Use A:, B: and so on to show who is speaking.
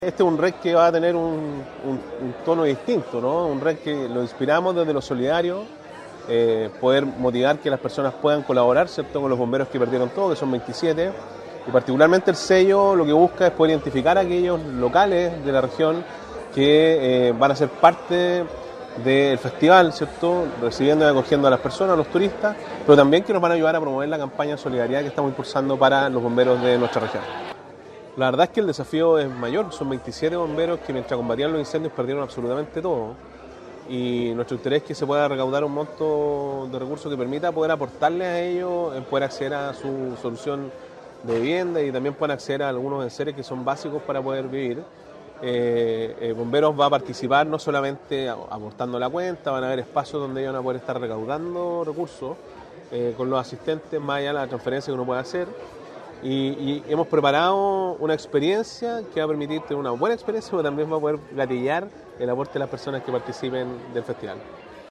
A: Este es un REC que va a tener un tono distinto, ¿no? Un REC que lo inspiramos desde lo solidario, poder motivar que las personas puedan colaborar, ¿cierto?, con los bomberos que perdieron todo, que son 27, y particularmente el sello lo que busca es poder identificar a aquellos locales de la región que van a ser parte del festival, ¿cierto?, recibiendo y acogiendo a las personas, a los turistas, pero también que nos van a ayudar a promover la campaña de solidaridad que estamos impulsando para los bomberos de nuestra región. La verdad es que el desafío es mayor, son 27 bomberos que mientras combatían los incendios perdieron absolutamente todo, y nuestro interés es que se pueda recaudar un monto de recursos que permita poder aportarles a ellos en poder acceder a su solución de vivienda y también puedan acceder a algunos enseres que son básicos para poder vivir. Bomberos va a participar no solamente aportando la cuenta, van a haber espacios donde ellos van a poder estar recaudando recursos con los asistentes, más allá de la transferencia que uno puede hacer. Y hemos preparado una experiencia que va a permitir tener una buena experiencia, pero también va a poder gatillar el aporte de las personas que participen del festival.